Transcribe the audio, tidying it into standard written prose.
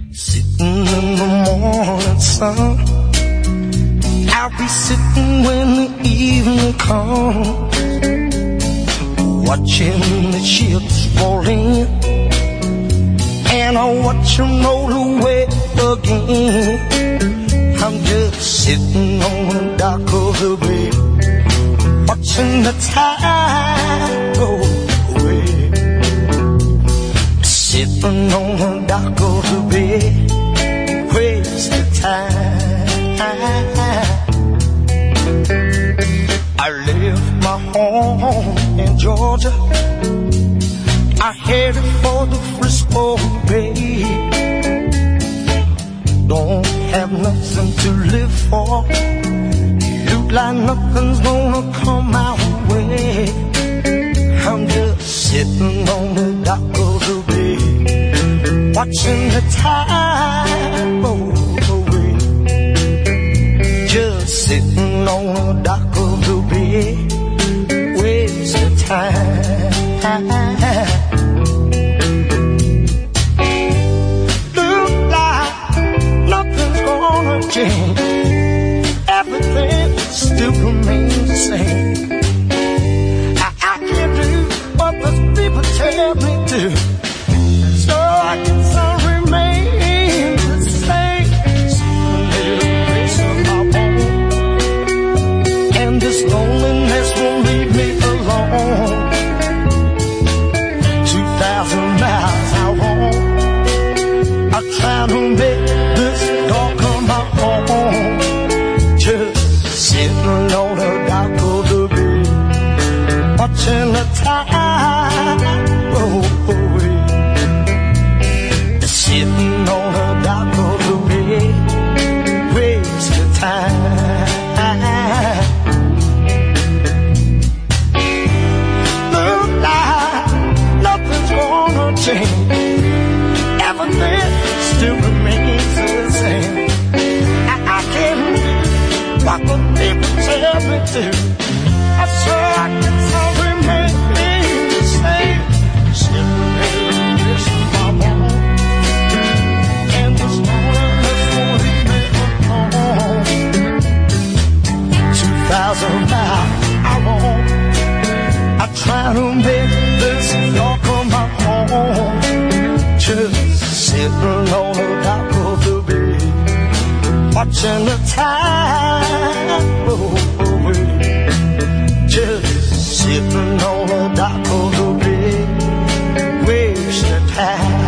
Sitting in the morning sun, I'll be sitting when the evening comes, watching the ships roll in, and I watch them roll away again. I'm just sitting on the dock of the bay, watching the tide go away. Sitting on the dock of the bay, waste the time. I left my home in Georgia, I headed for the Frisco Bay. Don't have nothing to live for, look like nothing's gonna come my way. I'm just sitting on the dock of the bay, watching the tide roll away. Just sitting on the dock of the bay, wasting time. Look like nothing's gonna change, everything still remains the same. I can't do what the people tell me to, so I guess I'll remain the same. A little place of my own, and this loneliness won't leave me alone. 2,000 miles I roam, I try to make this dark of my home. Just sitting on the dock of the bay, watching the tide roll away. Sitting on the dock of the bay, waste the time. Look like nothing's gonna change, everything still remains the same. I can't do what the people tell me to, I swear I guess I'll remain the same. Sitting in this bubble, and this loneliness won't leave me alone. 2,000 miles I roam, I try to make this dark of my home. Just sitting on the dock of the bay, watching the tide roll away. Just sitting on the dock of the bay, waste the time.